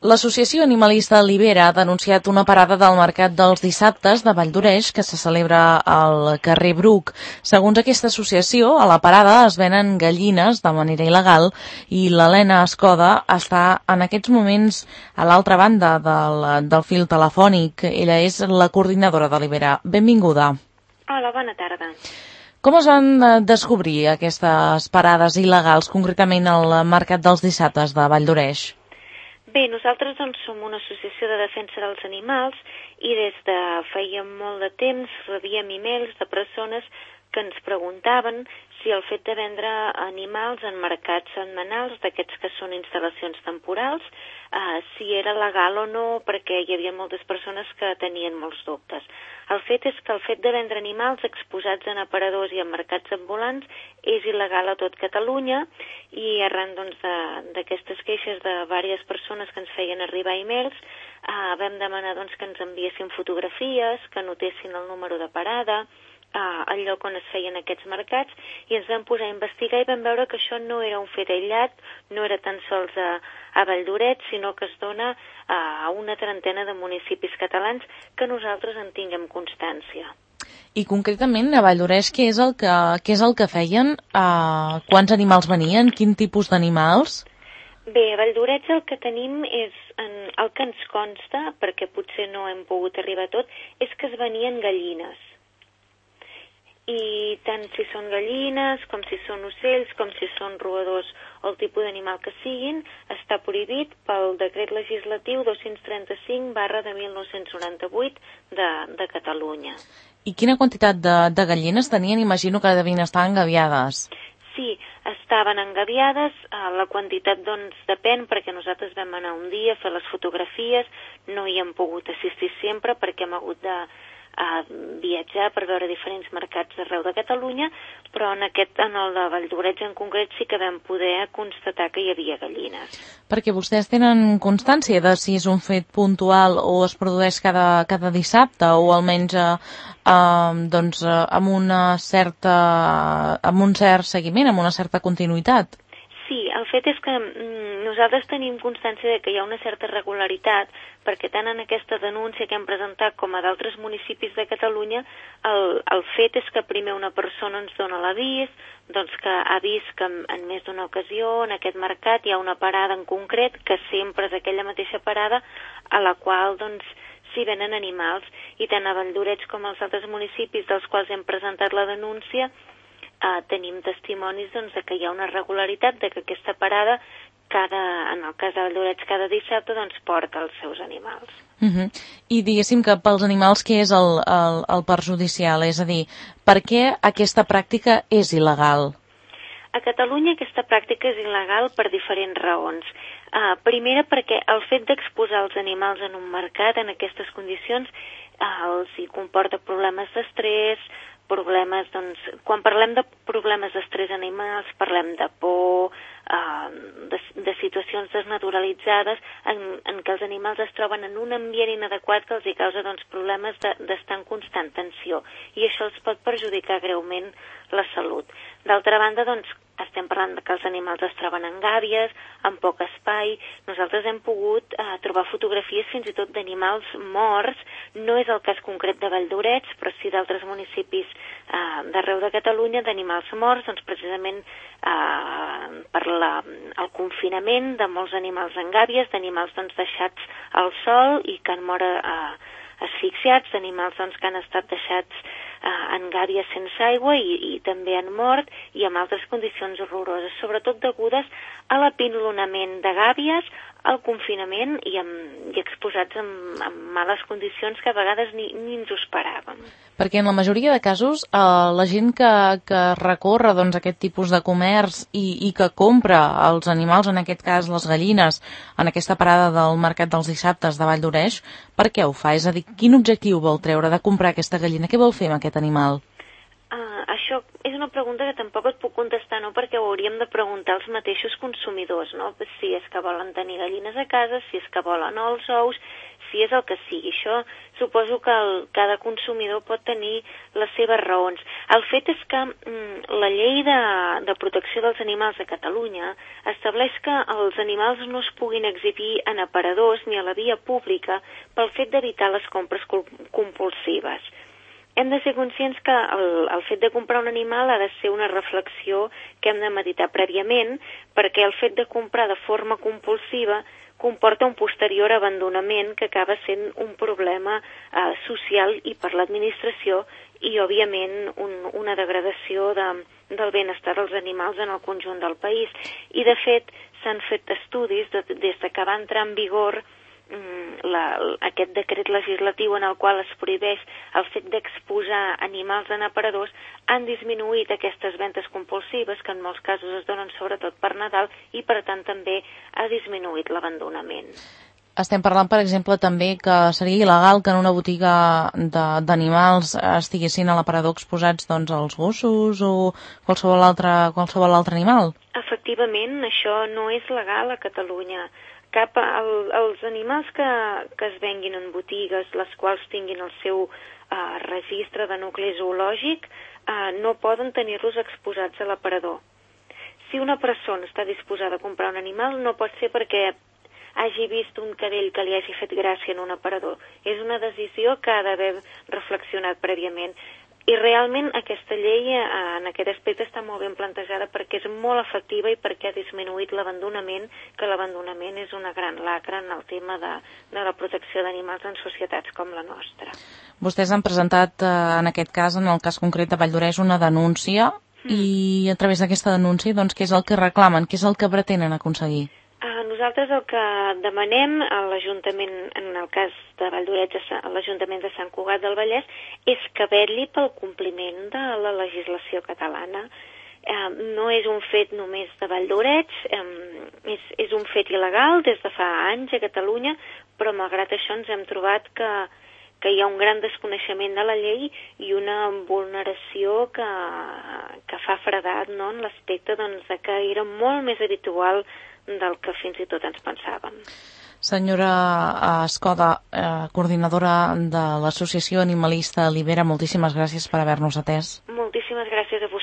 L'Associació Animalista Libera ha denunciat una parada del mercat dels dissabtes de Valldoreix que se celebra al carrer Bruc. Segons aquesta associació, a la parada es venen gallines de manera il·legal i l'Helena Escoda està en aquests moments a l'altra banda del fil telefònic. Ella és la coordinadora de Libera. Benvinguda. Hola, bona tarda. Com es van descobrir aquestes parades il·legals, concretament al mercat dels dissabtes de Valldoreix? Bé, nosaltres som una associació de defensa dels animals i des de feia molt de temps rebíem e-mails de persones que ens preguntaven si el fet de vendre animals en mercats setmanals, d'aquests que són instal·lacions temporals, si era legal o no, perquè hi havia moltes persones que tenien molts dubtes. El fet és que el fet de vendre animals exposats en aparadors i en mercats ambulants és il·legal a tot Catalunya i arran d'aquestes queixes de diverses persones que ens feien arribar e-mails vam demanar que ens enviessin fotografies, que anotessin el número de parada, el lloc on es feien aquests mercats i ens vam posar a investigar i vam veure que això no era un fet aïllat, no era tan sols a Valldoreix, sinó que es dona a una trentena de municipis catalans que nosaltres en tinguem constància. I concretament a Valldoreix què és el que feien? Quants animals venien? Quin tipus d'animals? Bé, a Valldoreix el que tenim és, el que ens consta, perquè potser no hem pogut arribar a tot, és que es venien gallines. I tant si són gallines, com si són ocells, com si són roedors o el tipus d'animal que siguin, està prohibit pel decret legislatiu 235/1998 de Catalunya. I quina quantitat de gallines tenien? Imagino que devien estar engabiades. Sí, estaven engabiades, la quantitat depèn perquè nosaltres vam anar un dia a fer les fotografies, no hi hem pogut assistir sempre perquè hem hagut de viatjar per veure diferents mercats d'arreu de Catalunya, però en el de Valldoreix en concret sí que vam poder constatar que hi havia gallines. Perquè vostès tenen constància de si és un fet puntual o es produeix cada dissabte o almenys amb un cert seguiment, amb una certa continuïtat? Sí, el fet és que nosaltres tenim constància de que hi ha una certa regularitat perquè tant en aquesta denúncia que hem presentat com a d'altres municipis de Catalunya el fet és que primer una persona ens dona l'avís, que ha vist que en més d'una ocasió en aquest mercat hi ha una parada en concret que sempre és aquella mateixa parada a la qual s'hi venen animals i tant a Valldoreix com als altres municipis dels quals hem presentat la denúncia tenim testimonis de que hi ha una regularitat, de que aquesta parada, en el cas de Valldoreix, cada dissabte porta els seus animals. I diguéssim que pels animals què és el perjudicial? És a dir, per què aquesta pràctica és il·legal? A Catalunya aquesta pràctica és il·legal per diferents raons. Primera, perquè el fet d'exposar els animals en un mercat en aquestes condicions els hi comporta problemes d'estrès, quan parlem de problemes d'estrès animals, parlem de por, de situacions desnaturalitzades en què els animals es troben en un ambient inadequat que els hi causa problemes d'estar en constant tensió i això els pot perjudicar greument la salut. D'altra banda, estem parlant que els animals es troben en gàbies, amb poc espai. Nosaltres hem pogut trobar fotografies fins i tot d'animals morts. No és el cas concret de Valldoreix, però sí d'altres municipis d'arreu de Catalunya d'animals morts, precisament per el confinament de molts animals en gàbies, d'animals deixats al sol i que han mort asfixiats, d'animals que han estat deixats en gàbies sense aigua i també han mort i amb altres condicions horroroses, sobretot degudes a l'apinlonament de gàbies, al confinament i exposats en males condicions que a vegades ni ens ho esperàvem. Perquè en la majoria de casos la gent que recorre aquest tipus de comerç i que compra els animals, en aquest cas les gallines, en aquesta parada del mercat dels dissabtes de Valldoreix, per què ho fa? És a dir, quin objectiu vol treure de comprar aquesta gallina? Què vol fer amb aquest animal? Això és una pregunta que tampoc et puc contestar, no? Perquè ho hauríem de preguntar als mateixos consumidors, no? Si és que volen tenir gallines a casa, si és que volen els ous, fi és el que sigui. Això suposo que cada consumidor pot tenir les seves raons. El fet és que la llei de protecció dels animals de Catalunya estableix que els animals no es puguin exhibir en aparadors ni a la via pública pel fet d'evitar les compres compulsives. Hem de ser conscients que el fet de comprar un animal ha de ser una reflexió que hem de meditar prèviament, perquè el fet de comprar de forma compulsiva comporta un posterior abandonament que acaba sent un problema social i per l'administració i, òbviament, una degradació del benestar dels animals en el conjunt del país. I, de fet, s'han fet estudis des que va entrar en vigor aquest decret legislatiu en el qual es prohibeix el fet d'exposar animals en aparadors, han disminuït aquestes ventes compulsives, que en molts casos es donen sobretot per Nadal, i per tant també ha disminuït l'abandonament. Estem parlant, per exemple, també que seria il·legal que en una botiga d'animals estiguessin a l'aparador exposats doncs, els gossos o qualsevol altre animal? Efectivament, això no és legal a Catalunya. Els animals que es venguin en botigues, les quals tinguin el seu registre de nucli zoològic, no poden tenir-los exposats a l'aparador. Si una persona està disposada a comprar un animal, no pot ser perquè hagi vist un cadell que li hagi fet gràcia en un aparador. És una decisió que ha d'haver reflexionat prèviament. I realment aquesta llei en aquest aspecte està molt ben plantejada perquè és molt efectiva i perquè ha disminuït l'abandonament, que l'abandonament és una gran lacra en el tema de la protecció d'animals en societats com la nostra. Vostès han presentat, en aquest cas, en el cas concret de Valldoreix, una denúncia i a través d'aquesta denúncia, doncs, què és el que reclamen, què és el que pretenen aconseguir? Nosaltres el que demanem a l'Ajuntament, en el cas de Valldoreix, a l'Ajuntament de Sant Cugat del Vallès, és que vetlli pel compliment de la legislació catalana. No és un fet només de Valldoreix, és un fet il·legal des de fa anys a Catalunya, però malgrat això ens hem trobat que hi ha un gran desconeixement de la llei i una vulneració que fa fredat, no?, en l'aspecte doncs, que era molt més habitual del que fins i tot ens pensàvem. Senyora Escoda, coordinadora de l'Associació Animalista Libera, moltíssimes gràcies per haver-nos atès. Moltíssimes gràcies a vosaltres.